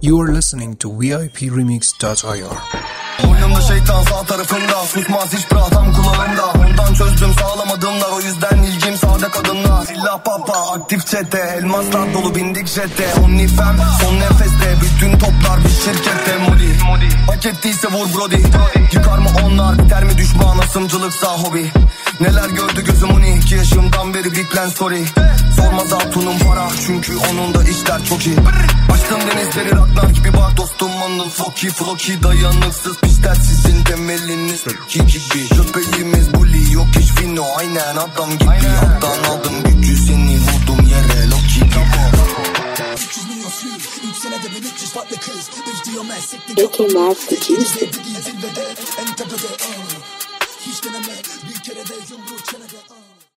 You are listening to VIPRemix.ir. Boynumda şeytan sağ tarafında, susmaz hiç tam kulağımda. Ondan çözdüm sağlam adımlar, o yüzden ilgim sade kadınlar. Silah papa, aktif çete, elmaslar dolu bindik jete. Only fam, son nefeste, bütün toplar bir şirkette. Modi, hak ettiyse vur brody. Yıkar mı onlar, biter mi düşman, asımcılıksa hobi. Neler gördü gözüm 12 yaşımdan beri big plan story. Sormaz hatunun para, çünkü onun da işler çok iyi. Açtım denizleri raklar gibi, bak dostum onun floki dayanıksız pisler, sizin temeliniz ki gibi. Köpeğimiz bully, yok hiç fino, aynen adam gibi. Alttan aldım gücü, seni vurdum yere Loki gibi. Ricky Mark producer.